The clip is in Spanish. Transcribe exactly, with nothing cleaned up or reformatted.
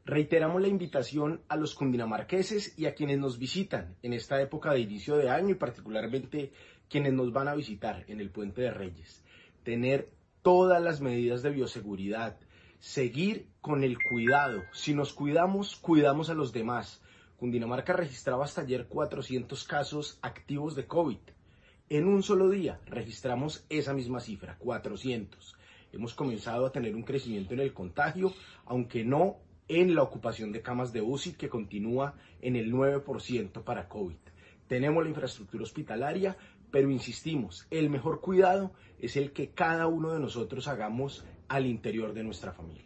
Reiteramos la invitación a los cundinamarqueses y a quienes nos visitan en esta época de inicio de año y particularmente quienes nos van a visitar en el Puente de Reyes. Tener todas las medidas de bioseguridad, seguir con el cuidado. Si nos cuidamos, cuidamos a los demás. Cundinamarca registraba hasta ayer cuatrocientos casos activos de COVID. En un solo día registramos esa misma cifra, cuatrocientos. Hemos comenzado a tener un crecimiento en el contagio, aunque no en la ocupación de camas de U C I, que continúa en el nueve por ciento para COVID. Tenemos la infraestructura hospitalaria, pero insistimos, el mejor cuidado es el que cada uno de nosotros hagamos al interior de nuestra familia.